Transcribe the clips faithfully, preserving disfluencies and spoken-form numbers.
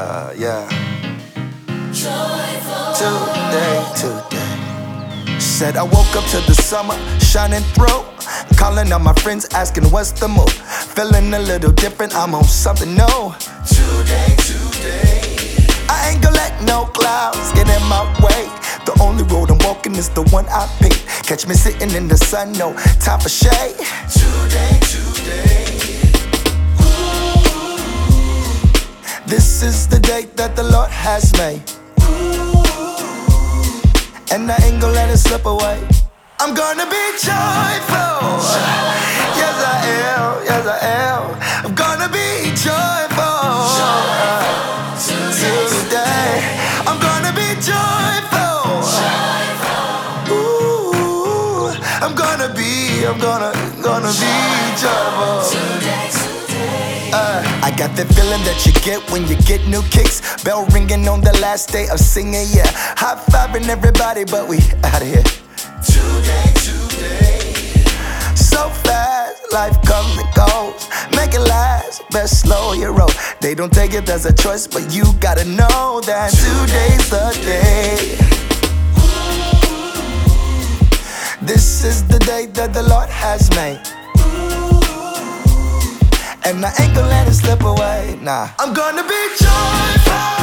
uh, yeah. Today, today. Said I woke up to the summer shining through. Calling on my friends, asking what's the move. Feeling a little different, I'm on something new. Today, today. I ain't gonna let no clouds get in my way. The only road I'm walking is the one I pick. Catch me sitting in the sun, no time for shade. Today, today. This is the day that the Lord has made, and I ain't gonna let it slip away. I'm gonna be joyful. Yes I am, yes I am. I'm gonna be joyful. Today, I'm gonna be joyful. Ooh, I'm gonna be, I'm gonna, gonna be joyful. Uh, I got that feeling that you get when you get new kicks. Bell ringing on the last day of singing, yeah. High-fiving everybody, but we out of here. Today, today. So fast, life comes and goes. Make it last, best slow your roll. They don't take it as a choice, but you gotta know that today's the day. This is the day that the Lord has made, and I ain't gonna let it slip away, nah. I'm gonna be joyful.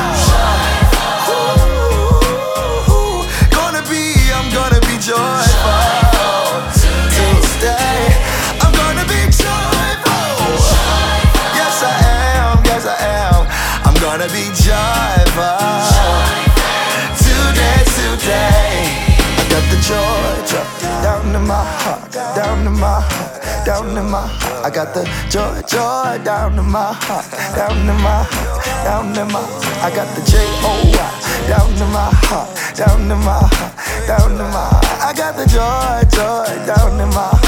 Ooh, gonna be, I'm gonna be joyful. Today, I'm gonna be joyful. Yes I am, yes I am. I'm gonna be joyful. Today, today. I got the joy drop down in my heart, down in my heart, down in my heart. I got the joy, joy down in my heart, down in my heart, down in my heart. I got the J O Y down in my heart, down in my heart, down in my heart. I got the joy, joy down in my heart.